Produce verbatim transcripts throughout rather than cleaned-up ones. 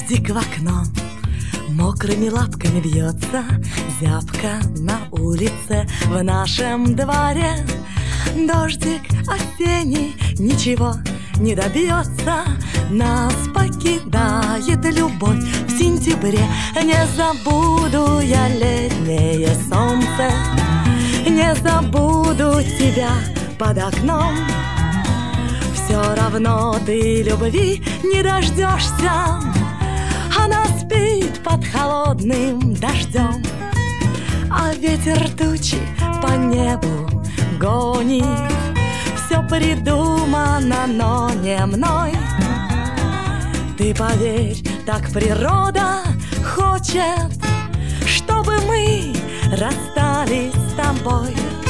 Дождик в окно мокрыми лапками бьется, зябко на улице в нашем дворе. Дождик осенний ничего не добьется, нас покидает любовь в сентябре. Не забуду я летнее солнце, не забуду тебя под окном. Все равно ты любви не дождешься, она спит под холодным дождем. А ветер тучи по небу гонит, все придумано, но не мной. Ты поверь, так природа хочет, чтобы мы расстались с тобой.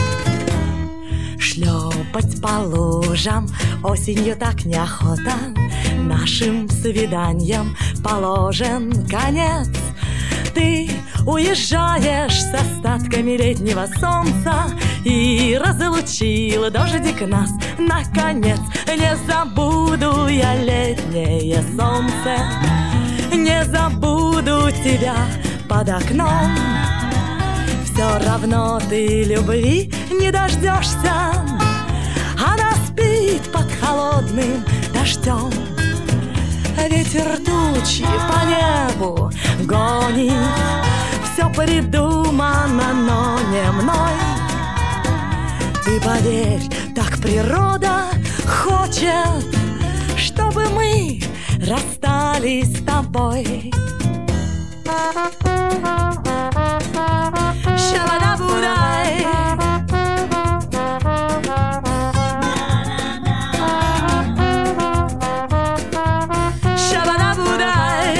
Шлепать по лужам осенью так неохота, нашим свиданиям положен конец. Ты уезжаешь с остатками летнего солнца, и разлучил дождик нас наконец. Не забуду я летнее солнце, не забуду тебя под окном. Все равно ты любви не дождешься, она спит под холодным дождем. Ветер тучи по небу гонит, все придумано, но не мной. Ты поверь, так природа хочет, чтобы мы расстались с тобой. Шабадабудай, шабадабудай.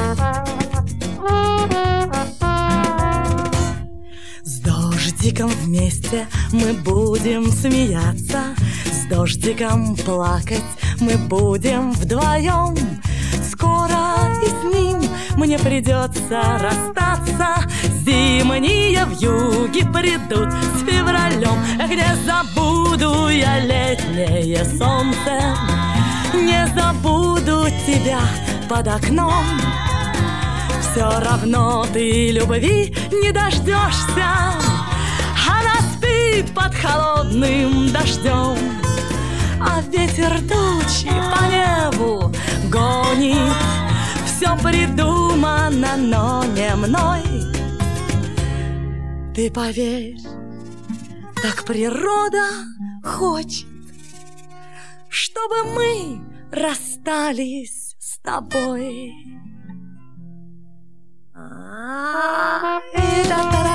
С дождиком вместе мы будем смеяться, с дождиком плакать мы будем вдвоем. Скоро и с ним мне придется расстаться, зимние вьюги придут с февралем. Эх, не забуду я летнее солнце, не забуду тебя под окном. Все равно ты любви не дождешься, она спит под холодным дождем. А ветер тучи по небу гонит, все придумано, но не мной. Ты поверь, так природа хочет, чтобы мы расстались с тобой. А-а-а.